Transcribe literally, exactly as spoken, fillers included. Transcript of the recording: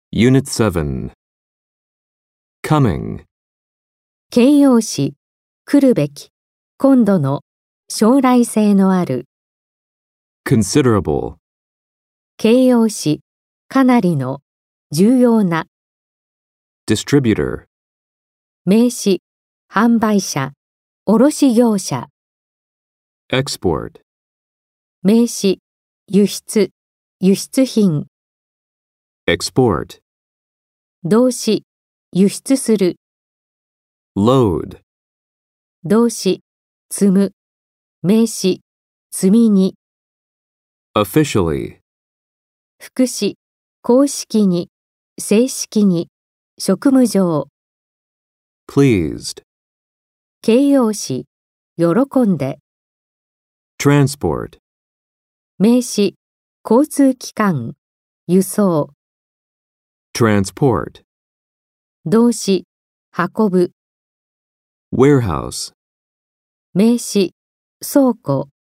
Unit seven. Coming. 形容詞、来るべき、今度の、将来性のある。 Considerable. 形容詞、かなりの、重要な。 Distributor. 名詞、販売者、卸業者。 Export. 名詞、輸出、輸出品。 Export. 動詞、輸出する。 Load. 動詞、積む。名詞、積みに。 Officially. 副詞、公式に、正式に、職務上。 Pleased. 形容詞、喜んで。 Transport. 名詞、交通機関、輸送。 Transport. 動詞、運ぶ。 Warehouse. 名詞、倉庫。